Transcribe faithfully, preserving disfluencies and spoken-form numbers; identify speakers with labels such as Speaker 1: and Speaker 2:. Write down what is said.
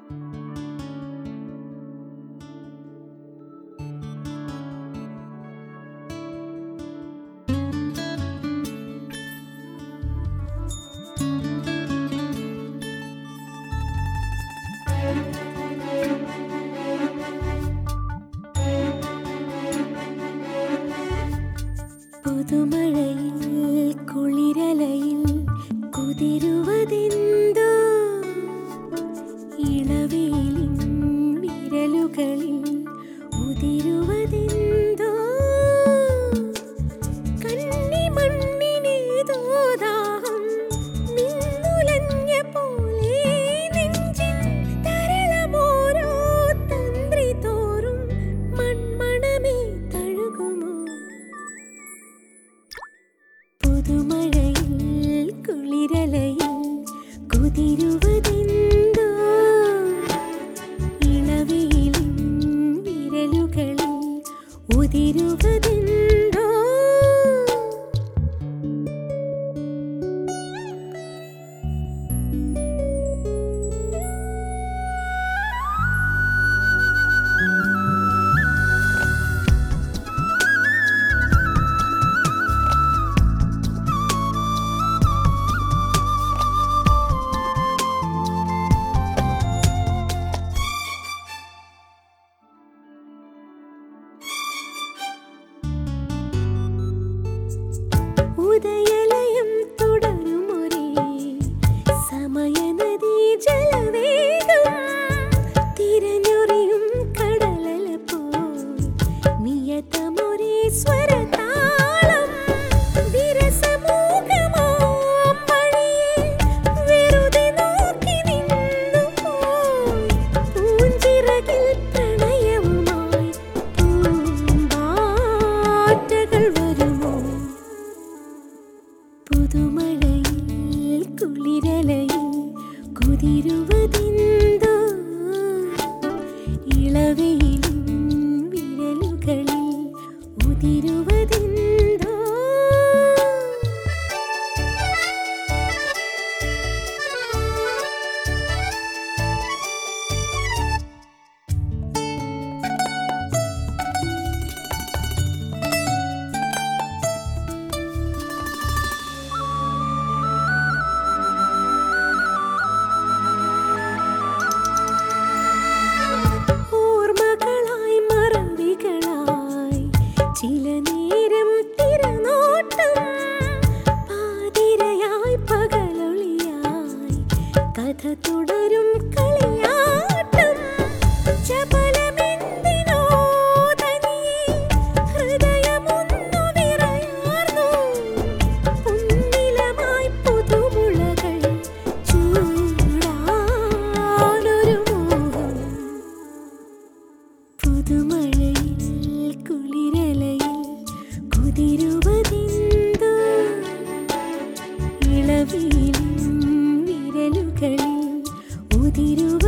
Speaker 1: പുതുമഴയിൽ കുളിരലയിൽ കുതിരുവതെന്തോ ഇളവേലിൻ വിരലുകളിൽ ഉതിരുവതെന്തോ കന്നിമണ്ണിനേതോ ദാഹം മിന്നുലഞ്ഞ പോലെ നെഞ്ചിൽ തരളമോരോ തന്ത്രി തോറും മൺമണമേ തഴുകുമോ പുതുമഴയിൽ കുളിരലയിൽ കുതിരുവതെന്തോ ഇളവേലിൻ വിരലുകളിൽ ഉതിരുവതെന്തോ ഉദയലയം തുടരുമൊരേ സമയനദീ ജലവേഗം തിരഞ്ഞൊറിയും കടലല പോൽ നിയതമൊരേ സ്വരതാളം വിരസമൂകമാം വഴിയെ വെറുതെ നോക്കി നിന്നു പോയി പൂഞ്ചിറകിൽ പ്രണയവുമായി പൂമ്പാറ്റകൾ വരുമോ പുതുമഴയിൽ കുളിരലയിൽ കുതിരുവതെന്തോ ഇളവേലിൻ വിരലുകളിൽ ഉതിരുവതെന്തോ ഓർമ്മകളായി മറവികളായി ചില നേരം തിരനോട്ടം പാതിരയായി പകലൊളിയായി കഥ തുടരും കളിയാട്ടം ചപലമെന്തിനോ തനിയെ ഹൃദയമൊന്നു വിറയാർന്നു പൊന്നിലമായി പുതുമുളകൾ ചൂടാനൊരു മോഹം പുതുമഴയിൽ കുളിരലയിൽ കുതിരുവതെന്തോ ഇളവേലിൻ വിരലുകളിൽ ഉതിരുവ